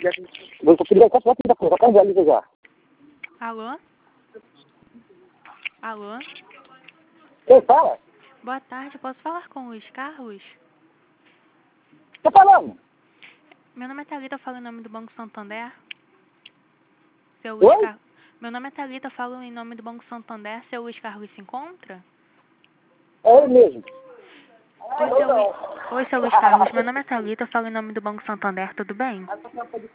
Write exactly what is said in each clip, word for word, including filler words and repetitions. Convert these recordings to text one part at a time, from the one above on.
Vou pedir a foto da porra, tá velho já. Alô? Alô? Quem fala? Boa tarde, posso falar com o Luiz Carlos? Tô falando. Meu nome é Thalita, eu falo em nome do Banco Santander. Seu Luiz Oi? Carlos. Meu nome é Thalita, eu falo em nome do Banco Santander. Seu Luiz Carlos se encontra? É ele mesmo. Oi, seu Luiz. Oi, seu Luiz Carlos. Meu nome é Thalita, eu falo em nome do Banco Santander, tudo bem? Não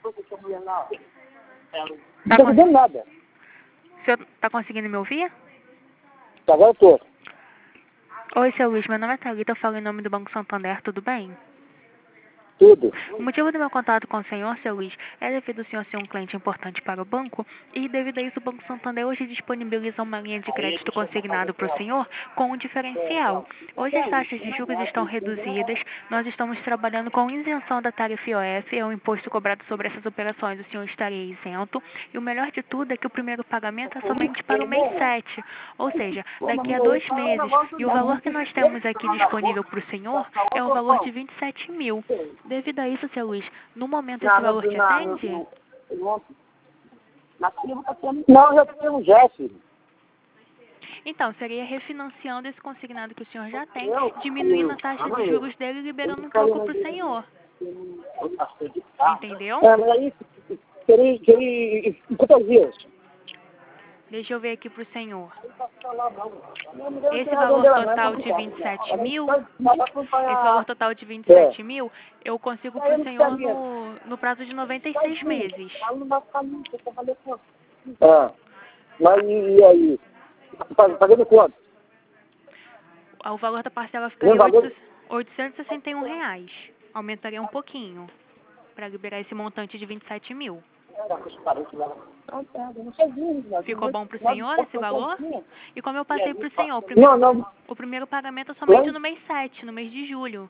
Tá, tô cons... entendendo nada. o senhor tá conseguindo me ouvir? Agora eu tô. Oi, seu Luiz. Meu nome é Thalita, eu falo em nome do Banco Santander, tudo bem? Tudo. O motivo do meu contato com o senhor, seu Luiz, é devido ao senhor ser um cliente importante para o banco e devido a isso o Banco Santander hoje disponibiliza uma linha de crédito consignado para o senhor com um diferencial. Hoje as taxas de juros estão reduzidas, nós estamos trabalhando com isenção da tarifa I O F, é um imposto cobrado sobre essas operações, o senhor estaria isento e o melhor de tudo é que o primeiro pagamento é somente para o mês sete, ou seja, daqui a dois meses, e o valor que nós temos aqui disponível para o senhor é o valor de vinte e sete mil. Devido a isso, seu Luiz, no momento esse valor te atende? Não, já tenho um Jeff. Então, seria refinanciando esse consignado que o senhor já tem, diminuindo a taxa de juros dele e liberando um pouco para o senhor. Entendeu? É, mas aí, queria, queria, quantos dias? Deixa eu ver aqui para o senhor. Esse valor total de vinte e sete mil, esse valor total de vinte e sete mil, eu consigo para o senhor no, no prazo de noventa e seis meses. Ah, mas e, e aí? Pagando quanto? O valor da parcela ficaria oitocentos e sessenta e um reais. Aumentaria um pouquinho para liberar esse montante de vinte e sete mil. Ficou bom para o senhor esse valor? E como eu passei para o senhor, o primeiro, Não, não. o primeiro pagamento é somente no mês sete, no mês de julho.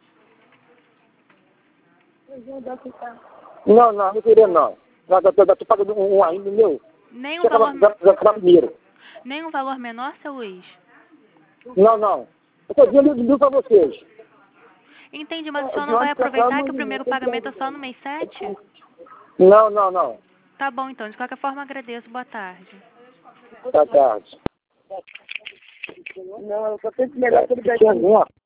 Não, não, não queria não. Já estou pagando um ainda, meu. Nem um valor, Já já primeiro. nem um valor menor, seu Luiz? Não, não. Eu estou dizendo mil para vocês. Entendi, mas o senhor não vai aproveitar que o primeiro pagamento é só no mês sete? Não, não, não. Tá bom, então. De qualquer forma, agradeço. Boa tarde. Boa tarde. Não, eu só penso melhor que ele